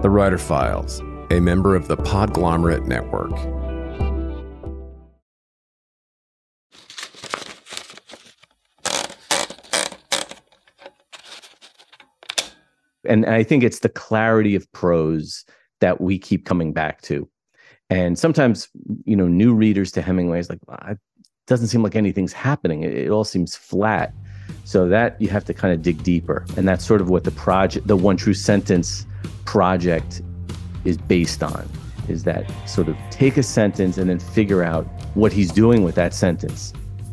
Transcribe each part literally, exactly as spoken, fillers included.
The Writer Files, a member of the Podglomerate Network. And I think it's the clarity of prose that we keep coming back to. And sometimes, you know, new readers to Hemingway is like, it doesn't seem like anything's happening. It, it all seems flat. So that you have to kind of dig deeper. And that's sort of what the project, the One True Sentence project is based on, is that sort of take a sentence and then figure out what he's doing with that sentence.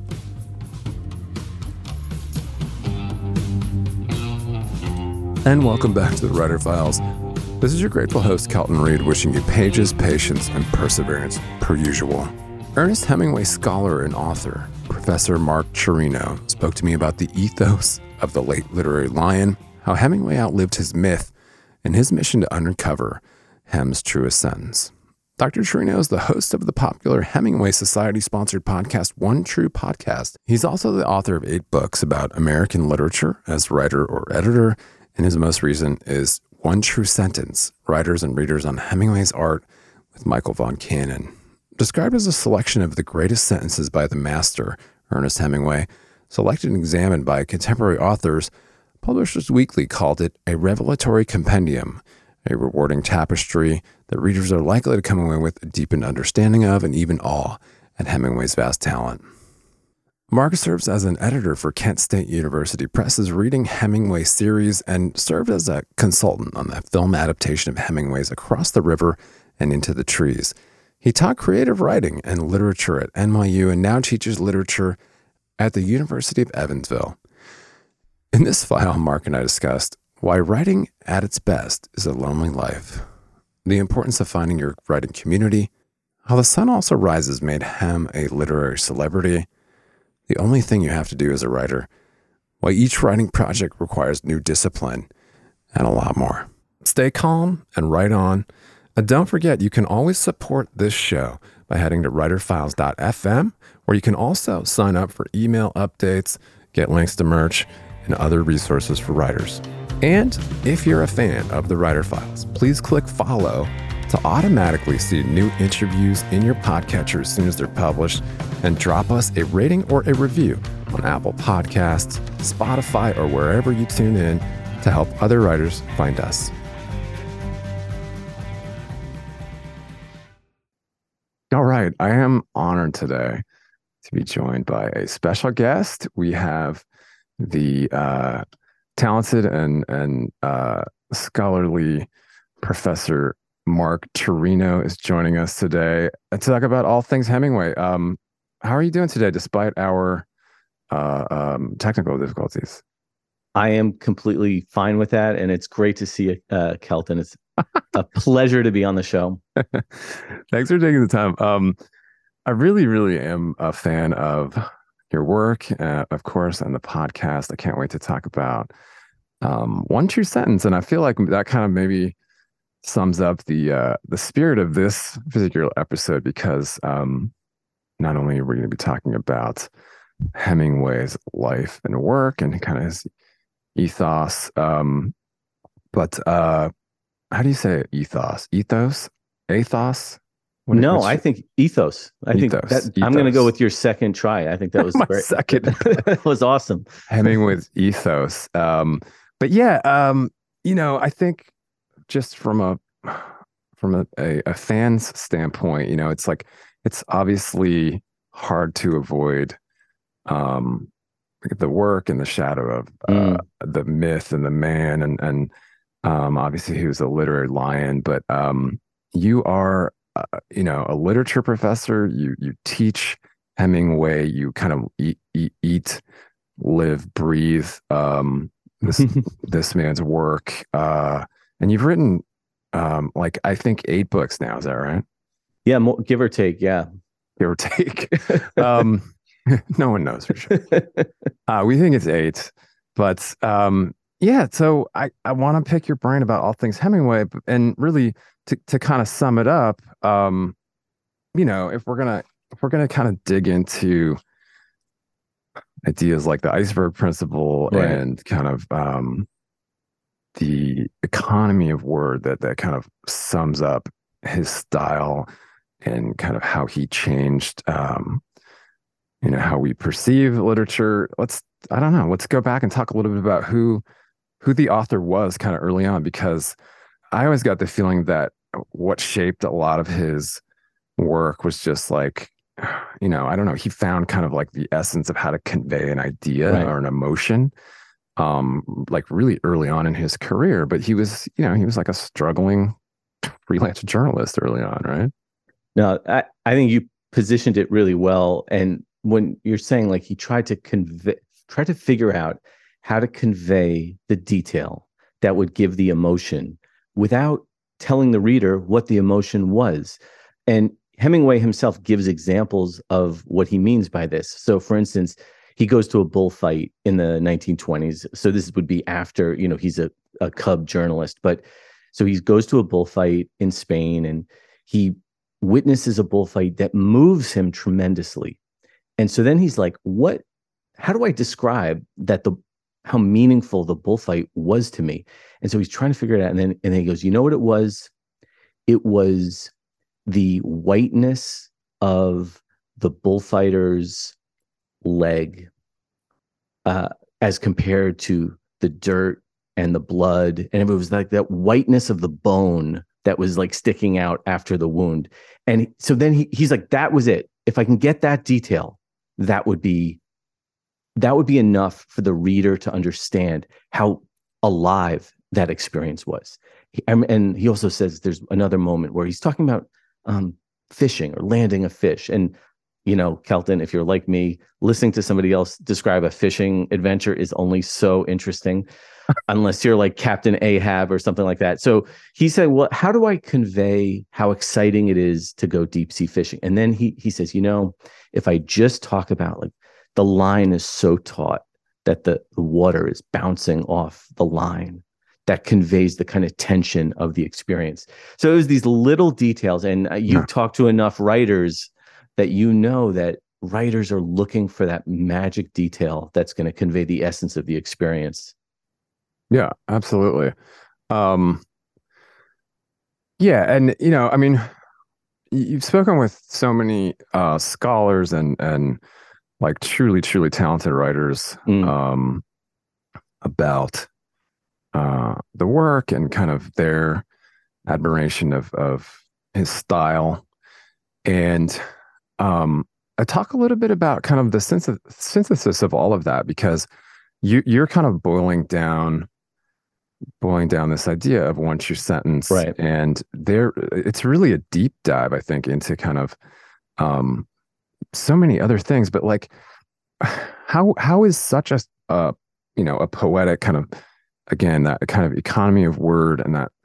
And welcome back to the Writer Files. This is your grateful host, Kelton Reid, wishing you pages, patience, and perseverance per usual. Ernest Hemingway scholar and author, Professor Mark Cirino, spoke to me about the ethos of the late literary lion, how Hemingway outlived his myth, and his mission to uncover Hem's truest sentence. Doctor Cirino is the host of the popular Hemingway Society-sponsored podcast, One True Podcast. He's also the author of eight books about American literature as writer or editor, and his most recent is One True Sentence, Writers and Readers on Hemingway's Art with Michael von Cannon. Described as a selection of the greatest sentences by the master, Ernest Hemingway, selected and examined by contemporary authors, Publishers Weekly called it a revelatory compendium, a rewarding tapestry that readers are likely to come away with a deepened understanding of and even awe at Hemingway's vast talent. Mark serves as an editor for Kent State University Press's Reading Hemingway series and served as a consultant on the film adaptation of Hemingway's Across the River and Into the Trees. He taught creative writing and literature at N Y U and now teaches literature at the University of Evansville. In this file, Mark and I discussed why writing at its best is a lonely life, the importance of finding your writing community, how The Sun Also Rises made Hem a literary celebrity, the only thing you have to do as a writer, why each writing project requires new discipline, and a lot more. Stay calm and write on. And don't forget, you can always support this show by heading to writer files dot f m, where you can also sign up for email updates, get links to merch, and other resources for writers. And if you're a fan of the Writer Files, please click follow to automatically see new interviews in your podcatcher as soon as they're published, and drop us a rating or a review on Apple Podcasts, Spotify, or wherever you tune in to help other writers find us. All right, I am honored today to be joined by a special guest. We have the uh, talented and and uh, scholarly Professor Mark Cirino is joining us today to talk about all things Hemingway. Um, how are you doing today, despite our uh, um, technical difficulties? I am completely fine with that, and it's great to see uh, Kelton. It's a pleasure to be on the show. Thanks for taking the time. Um, I really, really am a fan of your work, uh, of course, and the podcast. I can't wait to talk about um, One True Sentence, and I feel like that kind of maybe sums up the uh, the spirit of this particular episode, because um, not only are we going to be talking about Hemingway's life and work and kind of his ethos, um, but uh, how do you say it? ethos? Ethos? Ethos? What, no, I think ethos. I ethos, think that ethos. I'm going to go with your second try. I think that was my great. second. That was awesome. Hemingway's ethos. Um, but yeah, um, you know, I think just from a from a, a, a fan's standpoint, you know, it's like it's obviously hard to avoid um, the work and the shadow of uh, mm. the myth and the man, and and um, obviously he was a literary lion. But um, you are, uh, you know, a literature professor. You you teach Hemingway. You kind of eat, eat, eat live, breathe um, this this man's work. Uh, and you've written um, like I think eight books now. Is that right? Yeah, more, give or take. Yeah, give or take. um, no one knows for sure. Uh, we think it's eight, but um, yeah. So I, I want to pick your brain about all things Hemingway, and really to to kind of sum it up. Um, you know, if we're gonna if we're gonna kind of dig into ideas like the iceberg principle, right, and kind of um, the economy of word that that kind of sums up his style and kind of how he changed, um, you know, how we perceive literature. Let's, I don't know, let's go back and talk a little bit about who who the author was kind of early on, because I always got the feeling that what shaped a lot of his work was just like, you know, I don't know, he found kind of like the essence of how to convey an idea Right. or an emotion, um, like really early on in his career. But he was, you know, he was like a struggling freelance journalist early on, right? No, I, I think you positioned it really well. And when you're saying like he tried to convey, try to figure out how to convey the detail that would give the emotion without telling the reader what the emotion was. And Hemingway himself gives examples of what he means by this. So, for instance, he goes to a bullfight in the nineteen twenties. So this would be after, you know, he's a, a cub journalist. But so he goes to a bullfight in Spain and he witnesses a bullfight that moves him tremendously. And so then he's like, what, how do I describe that the, how meaningful the bullfight was to me? And so he's trying to figure it out. And then, and then he goes, you know what it was? It was the whiteness of the bullfighter's leg uh, as compared to the dirt and the blood. And it was like that whiteness of the bone that was like sticking out after the wound. And so then he, he's like, that was it. If I can get that detail, that would be, that would be enough for the reader to understand how alive that experience was. He, and he also says there's another moment where he's talking about um, fishing or landing a fish. And, you know, Kelton, if you're like me, listening to somebody else describe a fishing adventure is only so interesting, unless you're like Captain Ahab or something like that. So he said, well, how do I convey how exciting it is to go deep sea fishing? And then he he says, you know, if I just talk about like the line is so taut that the, the water is bouncing off the line, that conveys the kind of tension of the experience. So it was these little details. And uh, you've Yeah. talked to enough writers that you know that writers are looking for that magic detail that's going to convey the essence of the experience. Yeah, absolutely. Um, yeah, and you know, I mean, y- you've spoken with so many uh, scholars and and like truly, truly talented writers Mm. um, about uh, the work and kind of their admiration of of his style. And um, I talk a little bit about kind of the sense of, synthesis of all of that, because you you're kind of boiling down boiling down this idea of one true sentence, Right. and there it's really a deep dive, I think, into kind of um, so many other things. But like, how how is such a uh, you know a poetic kind of, again, that kind of economy of word and that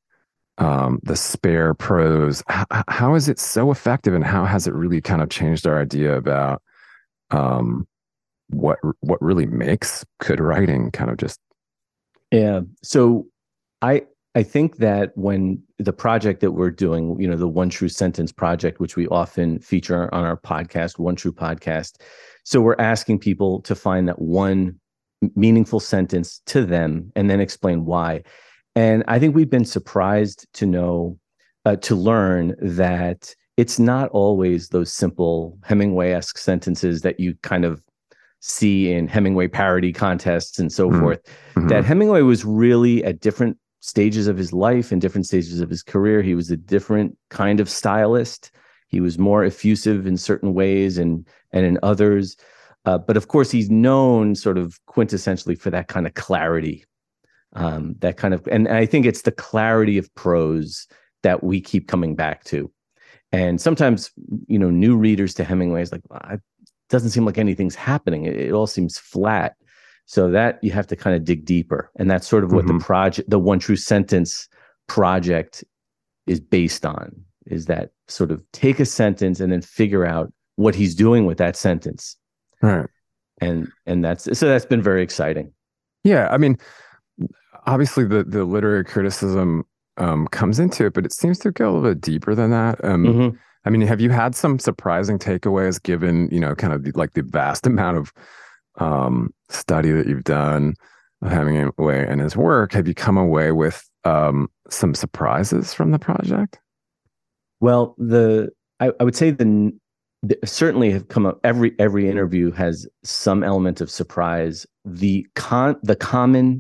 um, the spare prose, how, how is it so effective, and how has it really kind of changed our idea about um, what what really makes good writing? Kind of just Yeah. So I I think that when the project that we're doing, you know, the One True Sentence project, which we often feature on our podcast, One True Podcast. So we're asking people to find that one meaningful sentence to them and then explain why. And I think we've been surprised to know, uh, to learn that it's not always those simple Hemingway-esque sentences that you kind of see in Hemingway parody contests and so mm-hmm. forth. Mm-hmm. That Hemingway was really at different stages of his life and different stages of his career. He was a different kind of stylist. He was more effusive in certain ways and and in others. Uh, but of course, he's known sort of quintessentially for that kind of clarity. Um, that kind of, and I think it's the clarity of prose that we keep coming back to. And sometimes, you know, new readers to Hemingway is like, it doesn't seem like anything's happening. It, it all seems flat. So that you have to kind of dig deeper. And that's sort of what mm-hmm. the project, the One True Sentence project is based on, is that sort of take a sentence and then figure out what he's doing with that sentence. Right. And, and that's, so that's been very exciting. Yeah. I mean, obviously the, the literary criticism um, comes into it, but it seems to go a little bit deeper than that. Um, mm-hmm. I mean, have you had some surprising takeaways given, you know, kind of the, like the vast amount of um, study that you've done of Hemingway and his work, have you come away with um, some surprises from the project? Well, the I, I would say the, the certainly have come up. Every every interview has some element of surprise. The con the common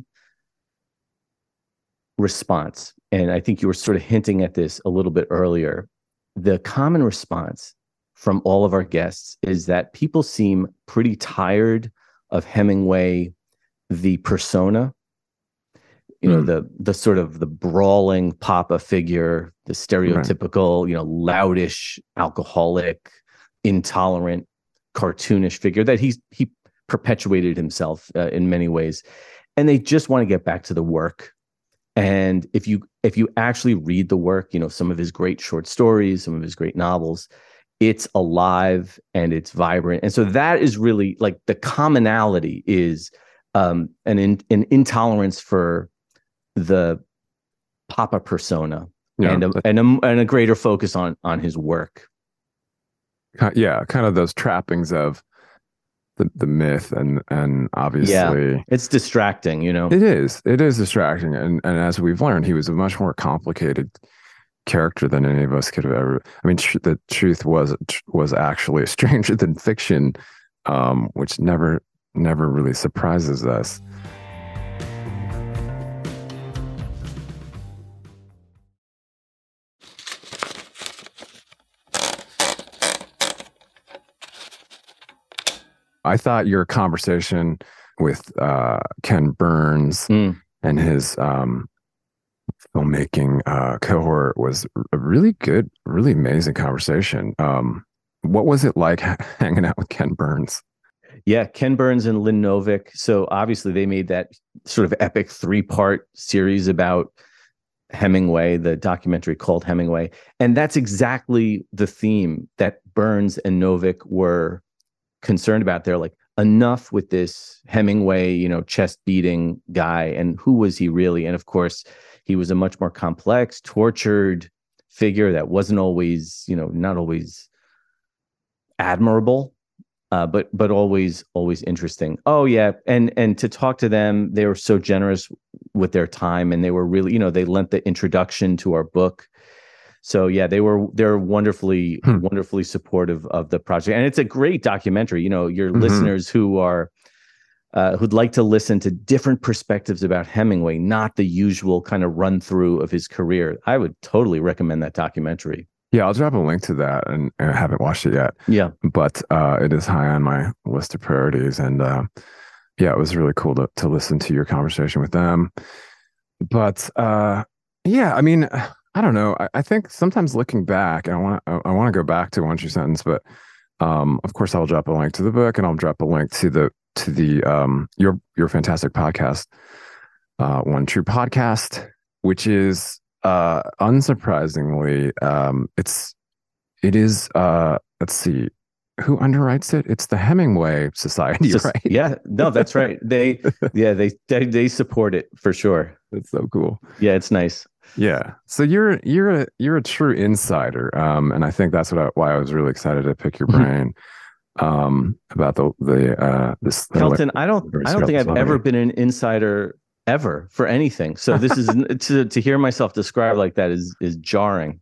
response, and I think you were sort of hinting at this a little bit earlier. The common response from all of our guests is that people seem pretty tired of Hemingway, the persona, you know, mm. the the sort of the brawling papa figure, the stereotypical, right. you know, loudish, alcoholic, intolerant, cartoonish figure that he's he perpetuated himself uh, in many ways, and they just want to get back to the work. And if you if you actually read the work, you know, some of his great short stories, some of his great novels, it's alive and it's vibrant. And so that is really like the commonality is um, an in, an intolerance for the papa persona, yeah, and a, and a and a greater focus on on his work. Yeah, kind of those trappings of the the myth, and and obviously yeah, it's distracting, you know. It is. It is distracting, and and as we've learned, he was a much more complicated character than any of us could have ever. I mean, tr- the truth was was actually stranger than fiction, um, which never never really surprises us. I thought your conversation with uh, Ken Burns mm. and his um, filmmaking uh, cohort was a really good, really amazing conversation. Um, what was it like hanging out with Ken Burns? Yeah, Ken Burns and Lynn Novick. So obviously they made that sort of epic three-part series about Hemingway, the documentary called Hemingway. And that's exactly the theme that Burns and Novick were concerned about. They're like, enough with this Hemingway, you know, chest beating guy. And who was he really? And of course, he was a much more complex, tortured figure that wasn't always, you know, not always admirable, uh, but but always always interesting. Oh yeah, and and to talk to them, they were so generous with their time, and they were really, you know, they lent the introduction to our book. So yeah, they were they're wonderfully hmm. wonderfully supportive of the project, and it's a great documentary. You know, your mm-hmm. listeners who are uh, who'd like to listen to different perspectives about Hemingway, not the usual kind of run through of his career, I would totally recommend that documentary. Yeah, I'll drop a link to that, and, and I haven't watched it yet. Yeah, but uh, it is high on my list of priorities, and uh, yeah, it was really cool to to listen to your conversation with them. But uh, yeah, I mean. I don't know. I, I think sometimes looking back, and I want to I want to go back to One True Sentence, but um, of course I'll drop a link to the book, and I'll drop a link to the to the um, your your fantastic podcast, uh, One True Podcast, which is uh, unsurprisingly um, it's it is uh, let's see who underwrites it. It's the Hemingway Society, Just, right? Yeah, no, that's right. They yeah they, they they support it for sure. That's so cool. Yeah, it's nice. Yeah. So you're you're a you're a true insider, um, and I think that's what I, why I was really excited to pick your brain um, about the the uh, this. Kelton, I don't I don't think I've ever been an insider ever for anything. So this is to to hear myself described like that is is jarring.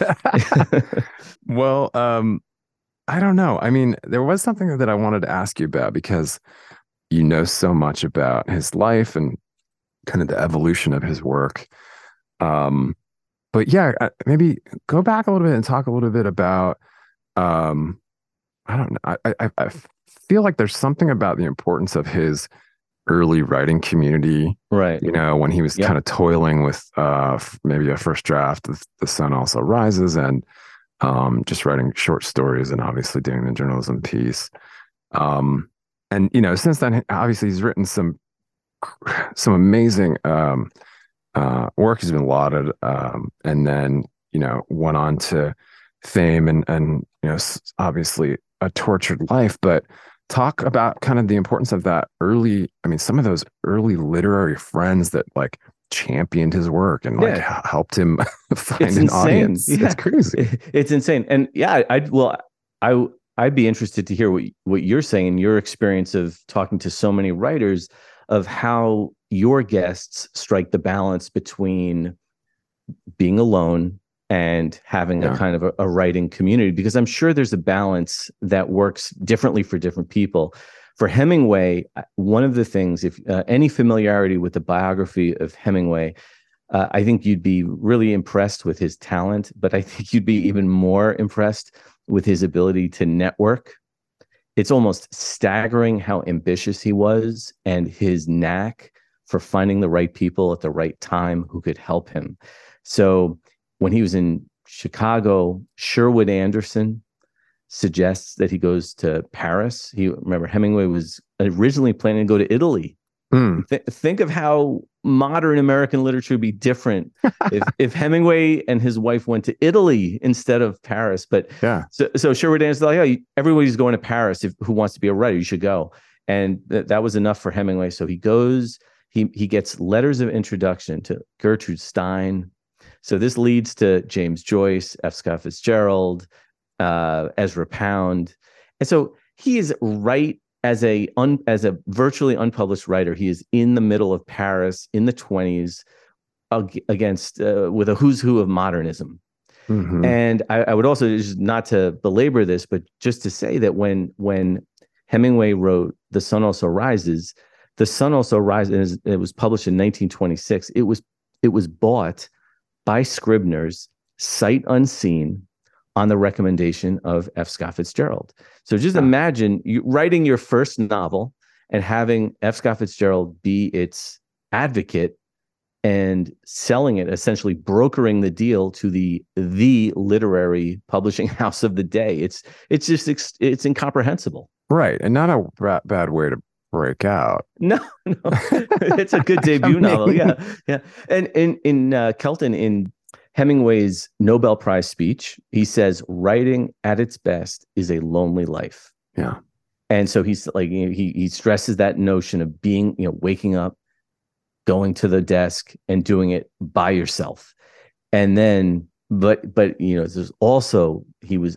Well, um, I don't know. I mean, there was something that I wanted to ask you about because you know so much about his life and kind of the evolution of his work. Um, but yeah, maybe go back a little bit and talk a little bit about, um, I don't know. I, I, I feel like there's something about the importance of his early writing community, right? You know, when he was yep. kind of toiling with, uh, maybe a first draft of The Sun Also Rises, and, um, just writing short stories and obviously doing the journalism piece. Um, and, you know, since then, obviously he's written some, some amazing, um, Uh, work has been lauded, um, and then you know went on to fame and and you know obviously a tortured life. But talk about kind of the importance of that early. I mean, some of those early literary friends that like championed his work and like yeah. helped him find it's an insane. audience. Yeah. It's crazy. It's insane. And yeah, I well, I I'd be interested to hear what what you're saying, your experience of talking to so many writers, of how your guests strike the balance between being alone and having yeah. a kind of a, a writing community, because I'm sure there's a balance that works differently for different people. For Hemingway, one of the things, if uh, any familiarity with the biography of Hemingway, uh, I think you'd be really impressed with his talent, but I think you'd be even more impressed with his ability to network. It's almost staggering how ambitious he was and his knack for finding the right people at the right time who could help him. So when he was in Chicago, Sherwood Anderson suggests that he goes to Paris. He remember Hemingway was originally planning to go to Italy. Mm. Th- think of how modern American literature would be different if, if Hemingway and his wife went to Italy instead of Paris. But yeah, so, so Sherwood Anderson's like, oh, everybody's going to Paris. If, who wants to be a writer? You should go. And th- that was enough for Hemingway. So he goes. He he gets letters of introduction to Gertrude Stein. So this leads to James Joyce, F. Scott Fitzgerald, uh, Ezra Pound, and so he is right as a un, as a virtually unpublished writer. He is in the middle of Paris in the twenties ag- against uh, with a who's who of modernism. Mm-hmm. And I, I would also, just not to belabor this, but just to say that when when Hemingway wrote "The Sun Also Rises," "The Sun Also Rises," it was published in nineteen twenty-six. It was it was bought by Scribner's sight unseen on the recommendation of F. Scott Fitzgerald. So just imagine you writing your first novel and having F. Scott Fitzgerald be its advocate and selling it, essentially brokering the deal to the the literary publishing house of the day. It's it's just it's incomprehensible. Right, and not a b- bad way to break out. No, no, it's a good debut I mean, novel. Yeah, yeah. And in in uh, Kelton, in Hemingway's Nobel Prize speech, he says, "Writing at its best is a lonely life." Yeah, and so he's like, you know, he he stresses that notion of being, you know, waking up, going to the desk, and doing it by yourself, and then, but but you know, there's also he was.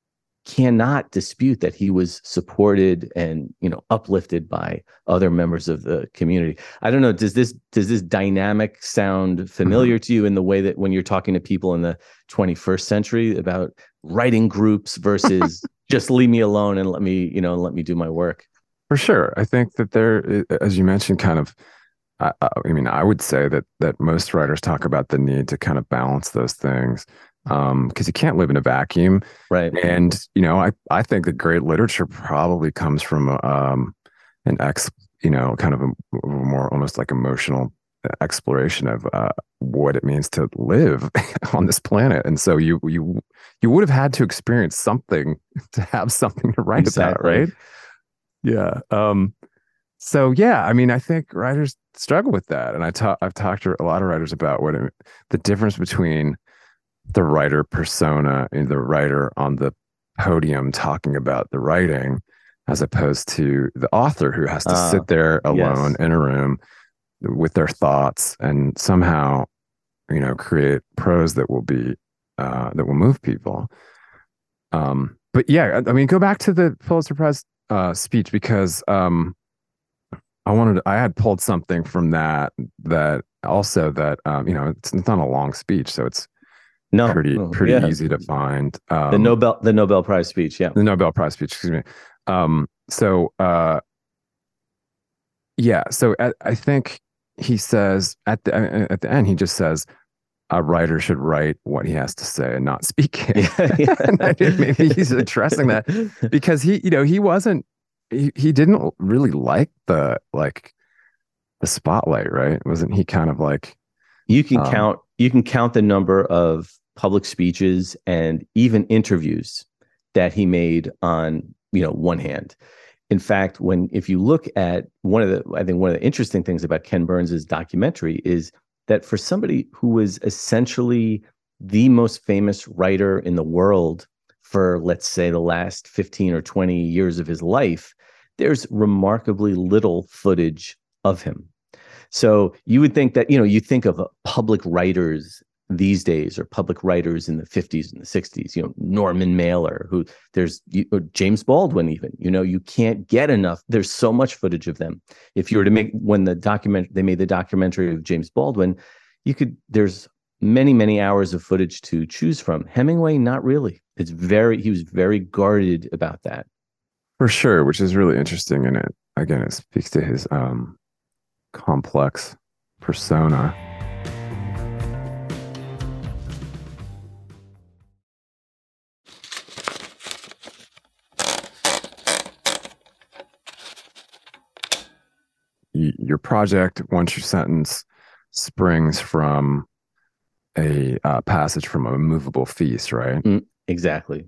cannot dispute that he was supported and, you know, uplifted by other members of the community. I don't know. Does this does this dynamic sound familiar mm-hmm. to you in the way that when you're talking to people in the twenty-first century about writing groups versus just leave me alone and let me, you know, let me do my work? For sure. I think that there, as you mentioned, kind of, I, I mean, I would say that that most writers talk about the need to kind of balance those things. Um, because you can't live in a vacuum, right? And you know, I I think that great literature probably comes from um an ex, you know, kind of a, a more almost like emotional exploration of uh, what it means to live on this planet. And so you you you would have had to experience something to have something to write exactly. about, right? Yeah. Um. So yeah, I mean, I think writers struggle with that, and I talk I've talked to a lot of writers about what it, the difference between the writer persona and the writer on the podium talking about the writing, as opposed to the author who has to uh, sit there alone yes. in a room with their thoughts and somehow, you know, create prose that will be uh, that will move people. Um, but yeah, I mean, go back to the Pulitzer Prize uh, speech, because um, I wanted to, I had pulled something from that that also that um, you know, it's, it's not a long speech, so it's No, pretty pretty yeah. easy to find. Um, the Nobel the Nobel Prize speech, yeah, the Nobel Prize speech. Excuse me. Um, so uh, yeah, so at, I think he says at the at the end he just says a writer should write what he has to say and not speak it. Yeah, yeah. And I think maybe he's addressing that because he, you know, he wasn't he, he didn't really like the like the spotlight, right? Wasn't he kind of like you can um, count you can count the number of public speeches and even interviews that he made on, you know, one hand. In fact, when if you look at one of the, I think one of the interesting things about Ken Burns's documentary is that for somebody who was essentially the most famous writer in the world for, let's say, the last fifteen or twenty years of his life, there's remarkably little footage of him. So you would think that, you know, you think of public writers these days, or public writers in the fifties and the sixties, you know, Norman Mailer, who there's you, James Baldwin, even, you know, you can't get enough. There's so much footage of them. If you were to make, when the document, they made the documentary of James Baldwin, you could, there's many, many hours of footage to choose from. Hemingway, not really. It's very, he was very guarded about that. For sure, which is really interesting. And it, again, it speaks to his um, complex persona. Your project, One True Sentence, springs from a uh, passage from A Movable Feast, right? Mm, exactly.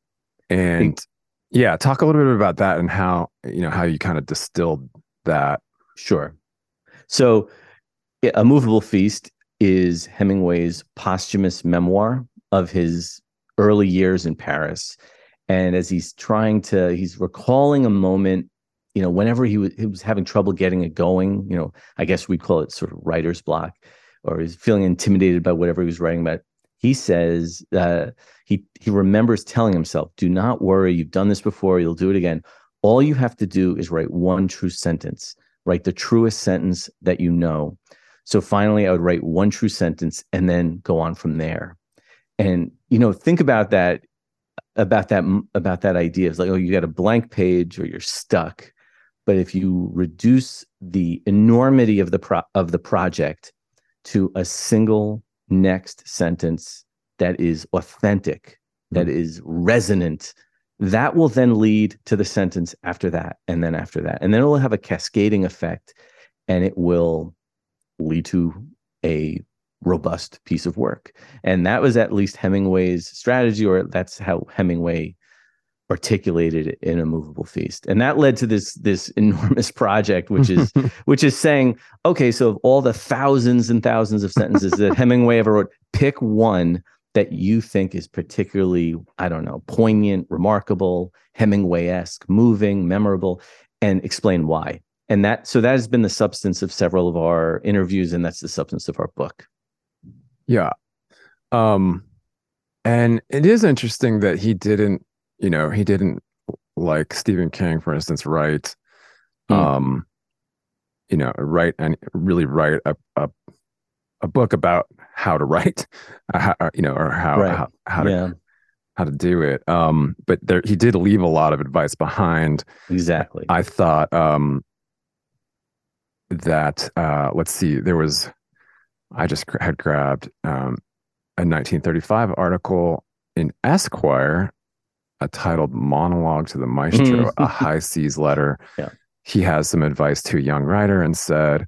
And yeah, talk a little bit about that and how, you know, how you kind of distilled that. Sure. So A Movable Feast is Hemingway's posthumous memoir of his early years in Paris. And as he's trying to, he's recalling a moment, you know, whenever he was, he was having trouble getting it going, you know, I guess we'd call it sort of writer's block, or he's feeling intimidated by whatever he was writing about. He says uh, he he remembers telling himself, do not worry, you've done this before, you'll do it again. All you have to do is write one true sentence, write the truest sentence that you know. So finally, I would write one true sentence and then go on from there. And, you know, think about that, about that, about that idea. It's like, oh, you got a blank page or you're stuck. But if you reduce the enormity of the pro- of the project to a single next sentence that is authentic, mm-hmm. that is resonant, that will then lead to the sentence after that, and then after that. And then it will have a cascading effect, and it will lead to a robust piece of work. And that was at least Hemingway's strategy, or that's how Hemingway articulated it in A Movable Feast. And that led to this this enormous project, which is which is saying, okay, so of all the thousands and thousands of sentences that Hemingway ever wrote, pick one that you think is particularly, I don't know, poignant, remarkable, Hemingway-esque, moving, memorable, and explain why. And that, so that has been the substance of several of our interviews, and that's the substance of our book. Yeah. Um, and it is interesting that he didn't, you know, he didn't, like Stephen King, for instance, write, mm. um, you know, write and really write a, a, a book about how to write, uh, how, you know, or how, right. how, how to, yeah. how to do it. Um, but there, he did leave a lot of advice behind. Exactly. I thought, um, that, uh, let's see, there was, I just had grabbed, um, a nineteen thirty-five article in Esquire, uh, titled "Monologue to the Maestro: A High Seas Letter." Yeah. He has some advice to a young writer and said,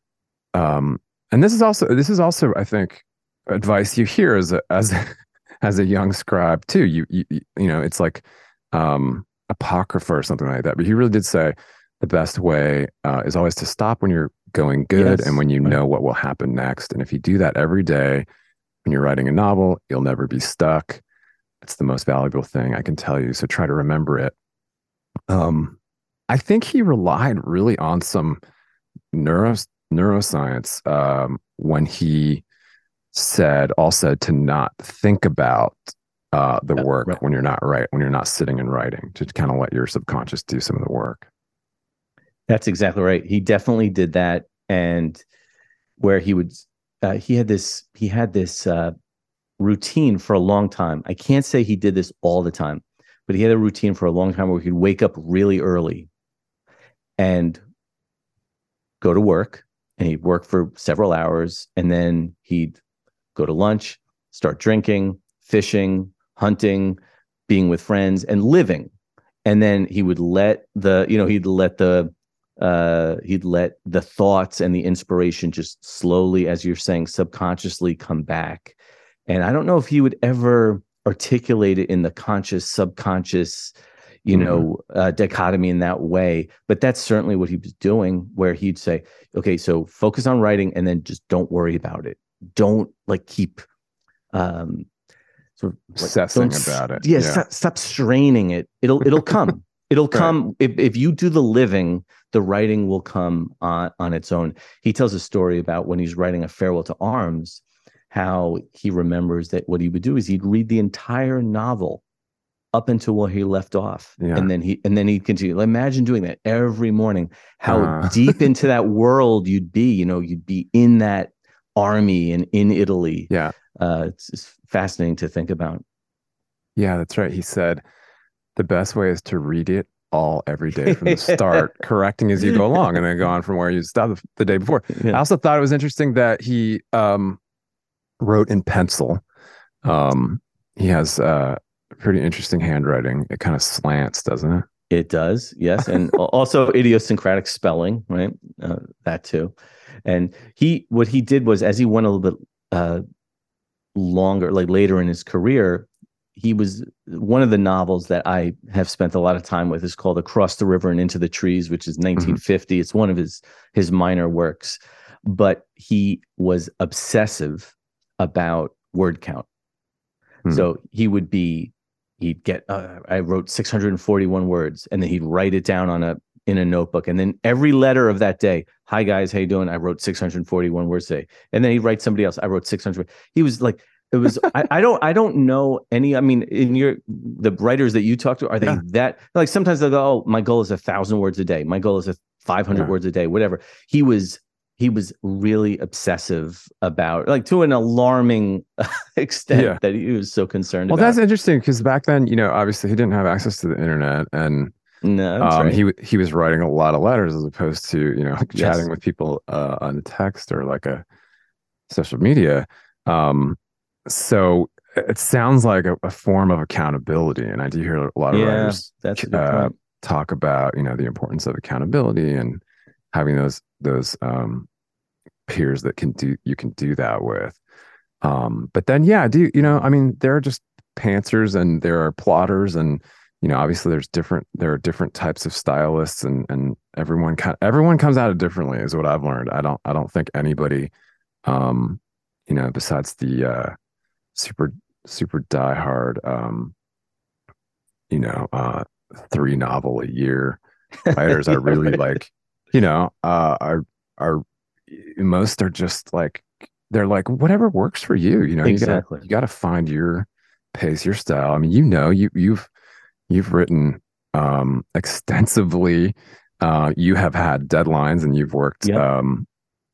um, and this is also this is also I think advice you hear as a as as a young scribe too. You you you know, it's like um, apocrypha or something like that. But he really did say the best way uh, is always to stop when you're going good, yes. and when you right. know what will happen next. And if you do that every day when you're writing a novel, you'll never be stuck. It's the most valuable thing I can tell you. So try to remember it. Um, I think he relied really on some neuro, neuroscience um, when he said, all said to not think about uh, the yeah, work right. when you're not right, when you're not sitting and writing, to kind of let your subconscious do some of the work. That's exactly right. He definitely did that. And where he would, uh, he had this, he had this uh, routine for a long time. I can't say he did this all the time, but he had a routine for a long time where he'd wake up really early and go to work, and he'd work for several hours, and then he'd go to lunch, start drinking, fishing, hunting, being with friends, and living. And then he would let the, you know, he'd let the, uh, he'd let the thoughts and the inspiration just slowly, as you're saying, subconsciously come back. And I don't know if he would ever articulate it in the conscious, subconscious, you mm-hmm. know, uh, dichotomy in that way. But that's certainly what he was doing, where he'd say, okay, so focus on writing and then just don't worry about it. Don't like keep um, sort of like, obsessing about it. Yeah, yeah. Stop, stop straining it. It'll it'll come. It'll right. come. If if you do the living, the writing will come on, on its own. He tells a story about when he's writing A Farewell to Arms, how he remembers that what he would do is he'd read the entire novel up until where he left off. Yeah. And then he and then he'd continue. Imagine doing that every morning, how Uh. deep into that world you'd be. You know, you'd be in that army and in Italy. Yeah. Uh, it's just fascinating to think about. Yeah, that's right. He said the best way is to read it all every day from the start, correcting as you go along, and then go on from where you stopped the day before. Yeah. I also thought it was interesting that he um, wrote in pencil. Um, he has uh, pretty interesting handwriting. It kind of slants, doesn't it? It does, yes, and also idiosyncratic spelling, right? Uh, that too. And he, what he did was, as he went a little bit uh, longer, like later in his career, he was one of the novels that I have spent a lot of time with is called Across the River and Into the Trees, which is nineteen fifty. Mm-hmm. It's one of his his minor works, but he was obsessive about word count. Mm-hmm. So he would be, he'd get, uh, I wrote six hundred forty-one words, and then he'd write it down on a in a notebook, and then every letter of that day, hi guys, how you doing? I wrote six hundred forty-one words today, and then he'd write somebody else. I wrote six hundred. He was like. It was I, I don't I don't know any I mean in your the writers that you talk to, are they yeah. that like sometimes they'll go, oh, my goal is a thousand words a day, my goal is a five hundred yeah. words a day, whatever. He was he was really obsessive about, like, to an alarming extent yeah. that he was so concerned well, about. Well, that's interesting, because back then, you know, obviously he didn't have access to the internet, and no, that's um, right. he he was writing a lot of letters as opposed to, you know, chatting yes. with people uh, on text or like a social media. Um, So it sounds like a, a form of accountability, and I do hear a lot of yeah, writers that's a good uh, point. talk about, you know, the importance of accountability and having those those um, peers that can do you can do that with. Um, but then, yeah, do you know? I mean, there are just pantsers and there are plotters, and you know, obviously, there's different there are different types of stylists, and and everyone kind everyone comes at it differently, is what I've learned. I don't I don't think anybody, um, you know, besides the uh, super super diehard um you know uh three novel a year writers are really right. like you know uh are are most are just like they're like whatever works for you, you know exactly. you gotta you gotta find your pace, your style. I mean, you know you you've you've written um extensively, uh you have had deadlines, and you've worked yep. um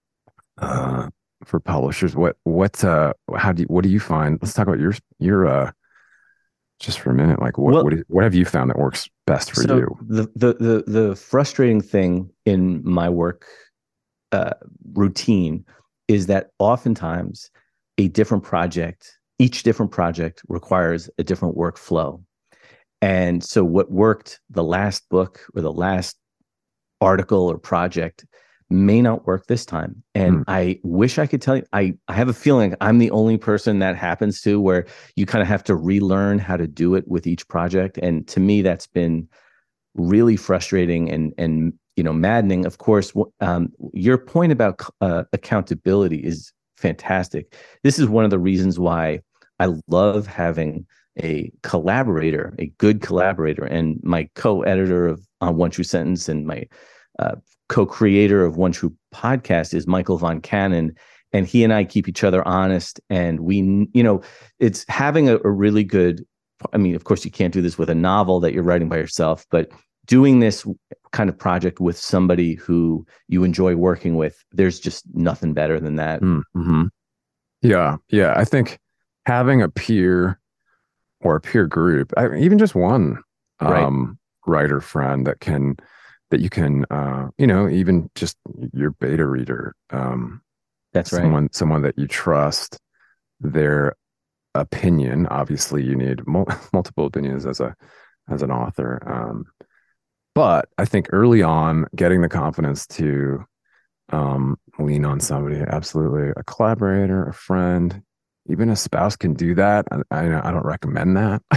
uh for publishers. What what uh how do you, what do you find? Let's talk about your your uh just for a minute. Like what well, what, what have you found that works best for so you? The, the the the frustrating thing in my work uh routine is that oftentimes a different project, each different project requires a different workflow. And so what worked the last book or the last article or project may not work this time. And mm. I wish I could tell you, I, I have a feeling I'm the only person that happens to, where you kind of have to relearn how to do it with each project. And to me, that's been really frustrating and, and, you know, maddening. Of course, um, your point about uh, accountability is fantastic. This is one of the reasons why I love having a collaborator, a good collaborator, and my co-editor of uh, One True Sentence and my uh, co-creator of One True Podcast is Michael Von Cannon, and he and I keep each other honest. And we, you know, it's having a, a really good, I mean, of course you can't do this with a novel that you're writing by yourself, but doing this kind of project with somebody who you enjoy working with, there's just nothing better than that. Mm-hmm. Yeah. Yeah. I think having a peer or a peer group, I, even just one um, right. writer friend that can, that you can, uh, you know, even just your beta reader. Um, That's right. Someone, someone that you trust, their opinion. Obviously, you need mul- multiple opinions as a as an author. Um, but I think early on, getting the confidence to um, lean on somebody, absolutely, a collaborator, a friend, even a spouse can do that. I, I, I don't recommend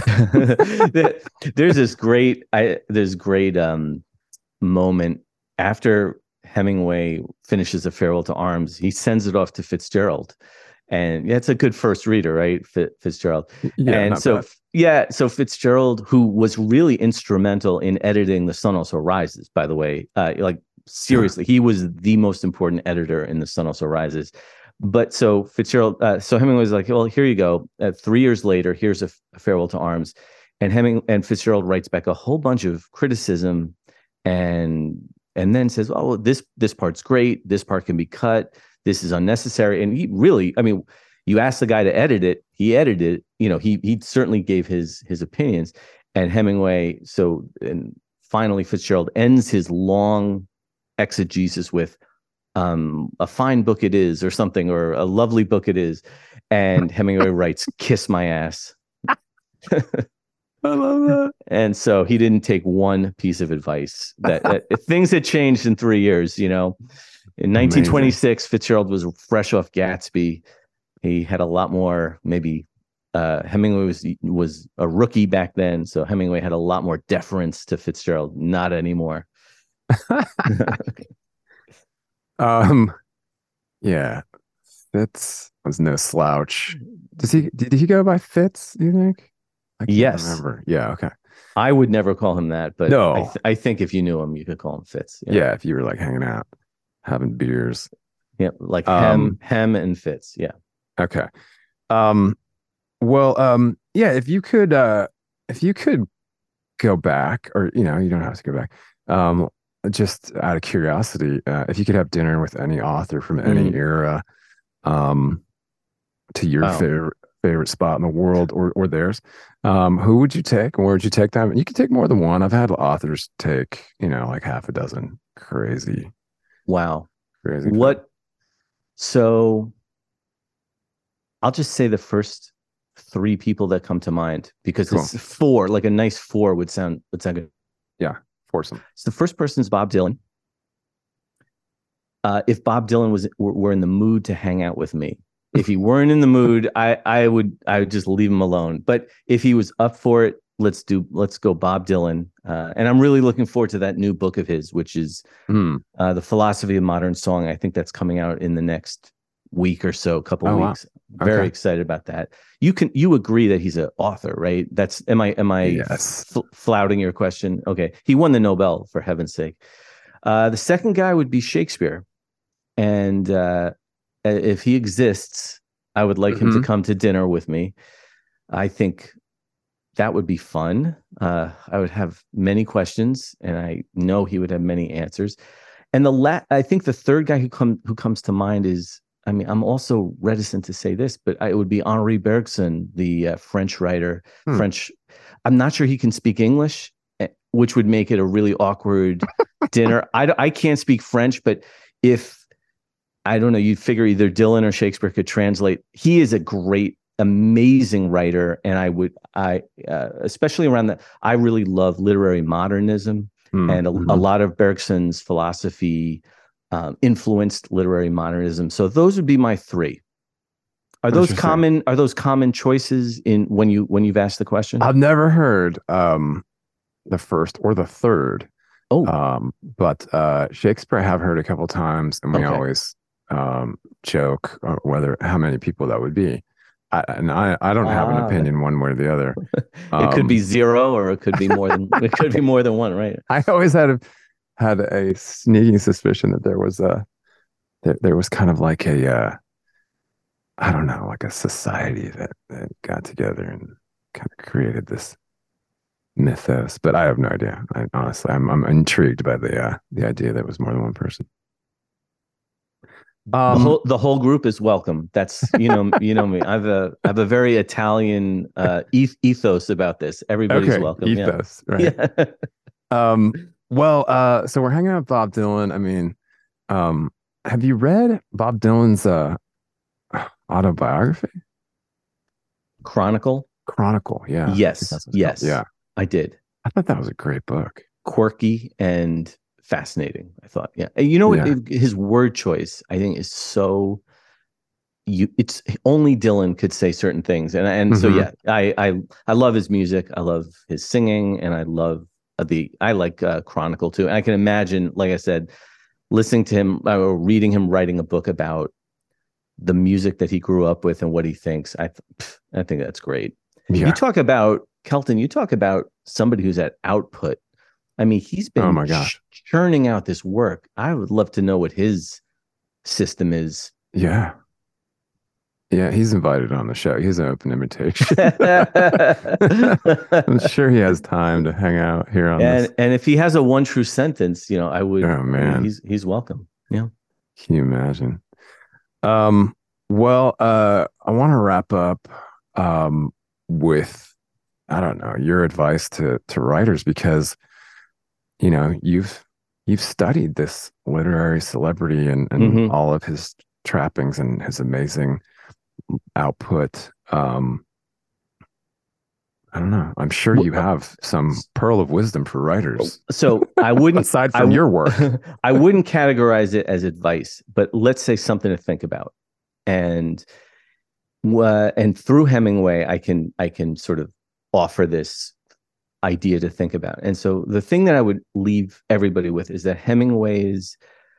that. There's this great, I there's great. Um, moment after Hemingway finishes A Farewell to Arms. He sends it off to Fitzgerald, and yeah, it's a good first reader, right? Fitzgerald. Yeah, and so bad. yeah, so Fitzgerald, who was really instrumental in editing The Sun Also Rises, by the way, uh, like seriously, yeah. he was the most important editor in The Sun Also Rises. But so Fitzgerald, uh, so Hemingway was like, well, here you go. Uh, three years later, here's a, a farewell to arms. And Heming and Fitzgerald writes back a whole bunch of criticism and and then says, oh, well, this this part's great. This part can be cut. This is unnecessary. And he really, I mean, you ask the guy to edit it, he edited it. You know, he he certainly gave his his opinions. And Hemingway, so and finally Fitzgerald ends his long exegesis with um, a fine book it is, or something, or a lovely book it is. And Hemingway writes, kiss my ass. I love that. And so he didn't take one piece of advice. That, that things had changed in three years. You know, in nineteen twenty-six, Amazing. Fitzgerald was fresh off Gatsby. He had a lot more. Maybe uh, Hemingway was was a rookie back then, so Hemingway had a lot more deference to Fitzgerald. Not anymore. um, yeah, Fitz was no slouch. Does he? Did he go by Fitz? Do you think? I can't yes. remember. Yeah. Okay. I would never call him that, but no. I, th- I think if you knew him, you could call him Fitz. Yeah. yeah if you were like hanging out, having beers. Yeah, like um, Hem, Hem and Fitz. Yeah. Okay. Um. Well. Um. Yeah. If you could. Uh. If you could go back, or you know, you don't have to go back. Um. Just out of curiosity, uh, if you could have dinner with any author from any mm. era, um, to your wow. favorite. favorite spot in the world, or or theirs, um who would you take, and where would you take them? You could take more than one. I've had authors take, you know, like half a dozen. Crazy. Wow. Crazy. What? So I'll just say the first three people that come to mind, because cool. It's four, like a nice four would sound would sound good. Yeah, foursome. So the first person is Bob Dylan. Uh if Bob Dylan was were, were in the mood to hang out with me. If he weren't in the mood, I, I would I would just leave him alone. But if he was up for it, let's do let's go Bob Dylan. Uh, and I'm really looking forward to that new book of his, which is mm. uh, The Philosophy of Modern Song. I think that's coming out in the next week or so, a couple oh, weeks. Wow. Very okay. excited about that. You can you agree that he's an author, right? That's am I am I yes. f- flouting your question? Okay, he won the Nobel, for heaven's sake. Uh, the second guy would be Shakespeare, and. Uh, If he exists, I would like mm-hmm. him to come to dinner with me. I think that would be fun. Uh, I would have many questions, and I know he would have many answers. And the la- I think the third guy who come who comes to mind is, I mean, I'm also reticent to say this, but I, it would be Henri Bergson, the uh, French writer. Hmm. French. I'm not sure he can speak English, which would make it a really awkward dinner. I I can't speak French, but if I don't know, you'd figure either Dylan or Shakespeare could translate. He is a great, amazing writer. And I would, I, uh, especially around that, I really love literary modernism, mm-hmm. and a, a lot of Bergson's philosophy um, influenced literary modernism. So those would be my three. Are those common, are those common choices in when you, when you've asked the question? I've never heard um, the first or the third. Oh, um, but uh, Shakespeare I have heard a couple times, and we okay. always um joke uh, whether how many people that would be. I, and I I don't have an ah, opinion one way or the other. Um, it could be zero, or it could be more than it could be more than one, right? I always had a had a sneaking suspicion that there was a there, there was kind of like a uh I don't know, like a society that, that got together and kind of created this mythos, but I have no idea. I, honestly, I'm I'm intrigued by the uh the idea that it was more than one person. Um, the whole the whole group is welcome. That's you know you know me. I have a I have a very Italian uh, ethos about this. Everybody's okay, welcome. Ethos, yeah. right? Yeah. um. Well, uh, so we're hanging out with Bob Dylan. I mean, um, have you read Bob Dylan's uh, autobiography? Chronicle. Chronicle. Yeah. Yes. Yes. Yeah. I did. I thought that was a great book. Quirky and fascinating, I thought. Yeah. And you know, yeah. his word choice, I think, is so you it's only Dylan could say certain things. And and mm-hmm. so yeah, I I I love his music. I love his singing, and I love the I like uh, Chronicle too. And I can imagine, like I said, listening to him or reading him writing a book about the music that he grew up with and what he thinks. I th- I think that's great. Yeah. You talk about Kelton, you talk about somebody who's at output. I mean, he's been oh my gosh. ch- churning out this work. I would love to know what his system is. Yeah. Yeah, he's invited on the show. He has an open invitation. I'm sure he has time to hang out here on and this. and if he has a one true sentence, you know, I would. Oh man, I mean, he's he's welcome. Yeah. Can you imagine? Um. Well, uh, I want to wrap up um with, I don't know, your advice to to writers, because you know you've you've studied this literary celebrity and and mm-hmm. all of his trappings and his amazing output. um I don't know, I'm sure you have some pearl of wisdom for writers. So I wouldn't aside from I, your work I wouldn't categorize it as advice, but let's say something to think about. And uh, and through Hemingway I can I can sort of offer this idea to think about. And so the thing that I would leave everybody with is that Hemingway's,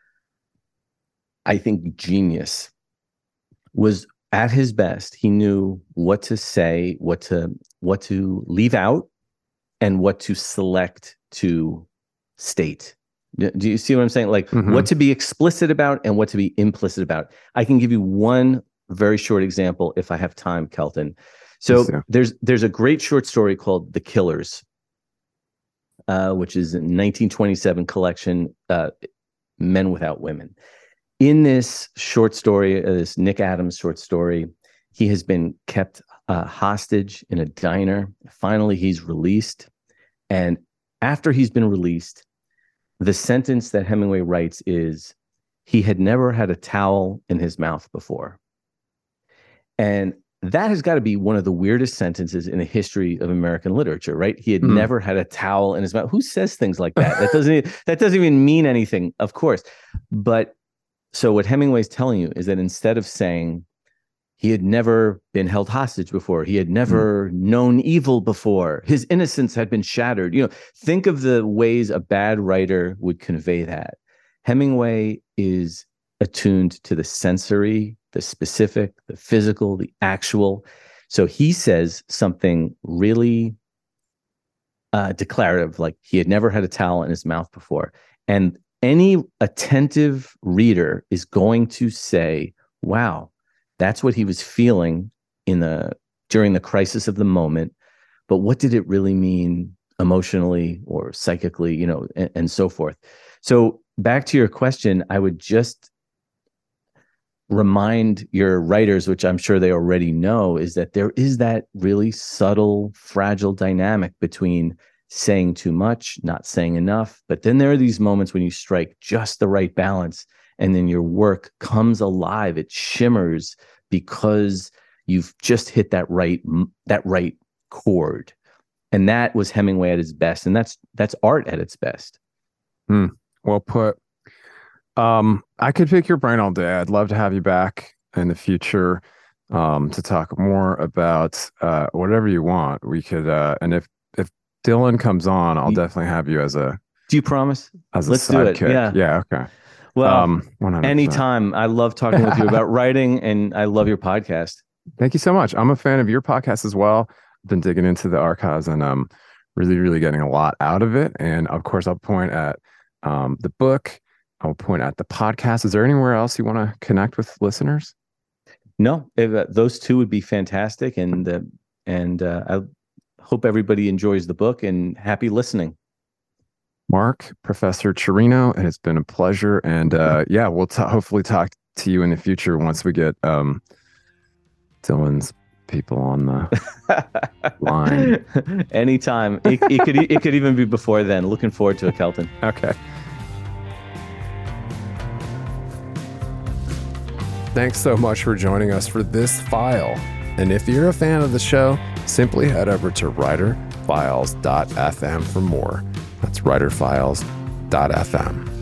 I think, genius was at his best. He knew what to say, what to what to leave out, and what to select to state. Do you see what I'm saying? Like mm-hmm. what to be explicit about and what to be implicit about. I can give you one very short example if I have time, Kelton. So yes, there's there's a great short story called The Killers, uh, which is a nineteen twenty-seven collection, uh, Men Without Women. In this short story, uh, this Nick Adams short story, he has been kept uh, hostage in a diner. Finally, he's released. And after he's been released, the sentence that Hemingway writes is, he had never had a towel in his mouth before. And that has got to be one of the weirdest sentences in the history of American literature, right? He had mm. never had a towel in his mouth. Who says things like that? That doesn't, that doesn't even mean anything, of course. But so what Hemingway's telling you is that instead of saying he had never been held hostage before, he had never mm. known evil before, his innocence had been shattered. You know, think of the ways a bad writer would convey that. Hemingway is attuned to the sensory, the specific, the physical, the actual. So he says something really uh, declarative, like he had never had a towel in his mouth before. And any attentive reader is going to say, wow, that's what he was feeling in the during the crisis of the moment. But what did it really mean emotionally or psychically, you know, and, and so forth. So back to your question, I would just remind your writers, which I'm sure they already know, is that there is that really subtle, fragile dynamic between saying too much, not saying enough. But then there are these moments when you strike just the right balance, and then your work comes alive. It shimmers because you've just hit that right, that right chord. And that was Hemingway at his best. And that's, that's art at its best. Hmm. Well put. Um, I could pick your brain all day. I'd love to have you back in the future um, to talk more about uh, whatever you want. We could, uh, and if if Dylan comes on, I'll definitely have you as a. Do you promise? As a Let's sidekick. do it. Yeah. Yeah. Okay. Well, um, one hundred percent. Anytime. I love talking with you about writing, and I love your podcast. Thank you so much. I'm a fan of your podcast as well. I've been digging into the archives and um, really, really getting a lot out of it. And of course, I'll point at um, the book. I'll point at the podcast. Is there anywhere else you want to connect with listeners? No, if, uh, those two would be fantastic. And uh, and uh, I hope everybody enjoys the book, and happy listening. Mark, Professor Cirino, and it's been a pleasure. And uh, yeah, we'll t- hopefully talk to you in the future once we get um, Dylan's people on the line. Anytime. It, it could it could even be before then. Looking forward to it, Kelton. Okay. Thanks so much for joining us for this file. And if you're a fan of the show, simply head over to writer files dot f m for more. That's writer files dot f m.